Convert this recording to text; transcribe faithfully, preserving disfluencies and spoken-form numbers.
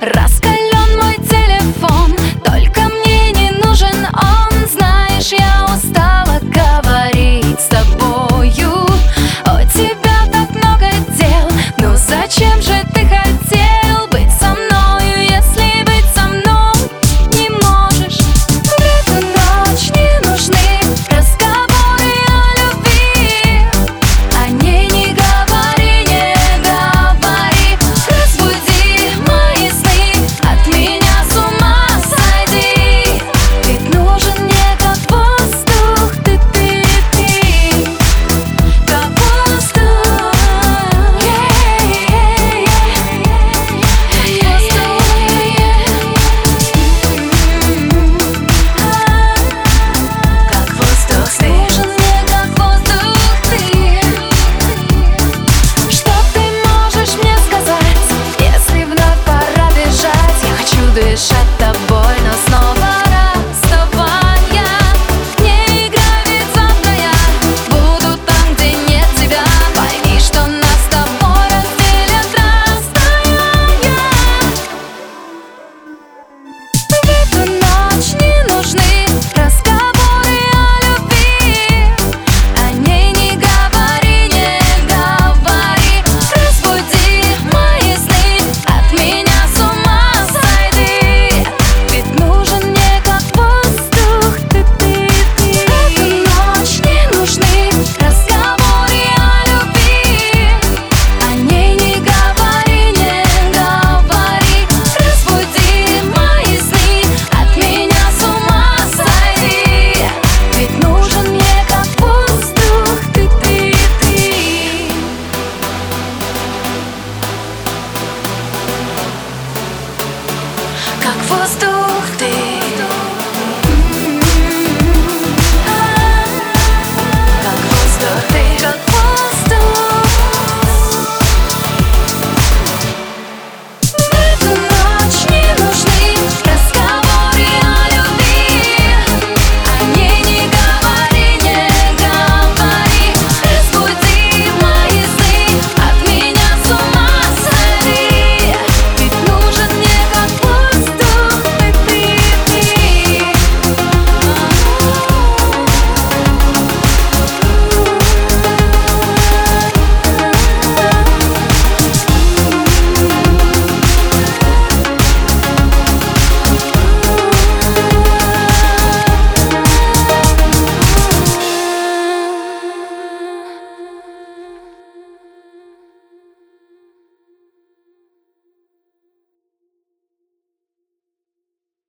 Раскален мой телефон, только мне не нужен он. Знаешь, я устала говорить с тобою. У тебя так много дел, ну зачем же ты хотел быть со мною, если быть со мной не можешь? В эту ночь не нужны разговоры о любви. О ней не говори, не говори. Разбуди мои сны, от меня с ума сойди. Ведь нужен мне как воздух, ты, ты, ты, как воздух. Как воздух, ты нужен мне как воздух, ты. Что ты можешь мне сказать, если вновь пора бежать? Я хочу дышать тобой, но снова расставания. Не играй, ведь завтра я буду там, где нет тебя. Пойми, что нас с тобой разделят расстояния. В эту ночь не нужны разговоры о любви. О ней не говори, не говори. Разбуди мои сны, от меня с ума сойди. Ведь нужен мне как воздух, ты, ты, ты. В эту ночь не нужны разговоры о любви. О ней не говори, не говори. Разбуди мои сны, от меня с ума сойди. Ведь нужен мне как воздух, ты, ты, ты. Как воздух.